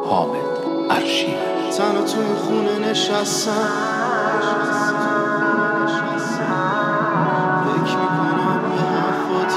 حامد ارشی. تنها تو این خونه نشستم، فکر میکنم به حرفات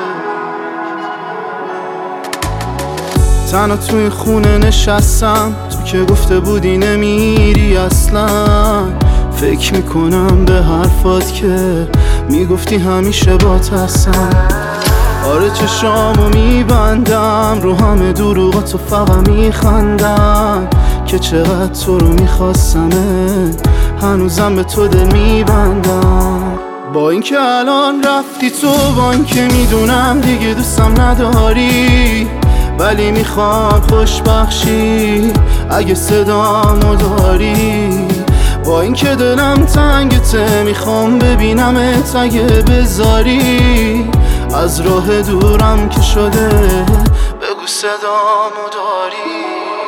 که تنها تو این خونه نشستم، تو که گفته بودی نمیری اصلا. فکر میکنم به حرفات که میگفتی همیشه بات هستم. آره چشامو میبندم، رو همه دروغاتو فقط میخندم که چقدر تو رو میخواستمه، هنوزم به تو دل میبندم. با اینکه الان رفتی تو، با اینکه میدونم دیگه دوستم نداری، ولی میخوام خوشبخشی اگه صدامو داری. با اینکه دلم تنگته، میخوام ببینمت اگه بذاری. از راه دورم که شده، بگو صدامو داری.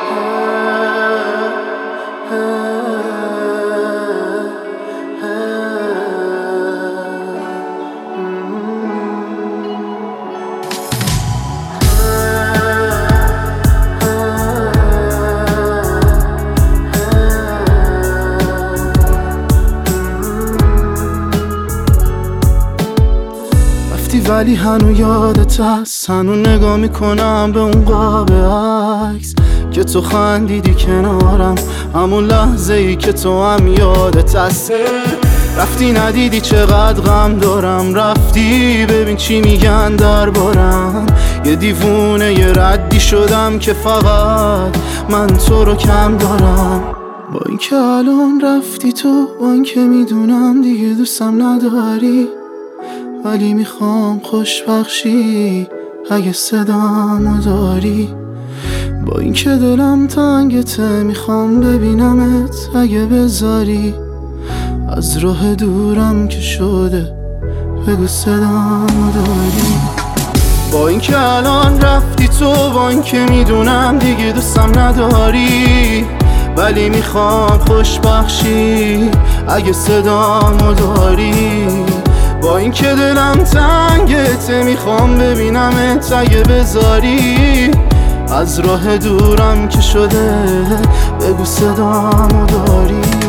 ولی هنو یادت هست، هنو نگاه میکنم به اون قاب عکس که تو خندیدی کنارم، همون لحظه ای که تو هم یادت هست. رفتی ندیدی چقدر غم دارم، رفتی ببین چی میگن دربارم. یه دیوونه یه ردی شدم که فقط من تو رو کم دارم. با اینکه الان رفتی تو، با اینکه میدونم دیگه دوستم نداری، ولی میخوام خوشبخشی اگه صدامو داری. با اینکه دلم تنگته، میخوام ببینمت اگه بذاری. از راه دورم که شده، بگو صدامو داری. با اینکه الان رفتی تو، با اینکه میدونم دیگه دوستم نداری، ولی میخوام خوشبخشی اگه صدامو داری. با اینکه دلم تنگته، میخوام ببینمت اگه بذاری. از راه دورم که شده، بگو صدامو داری.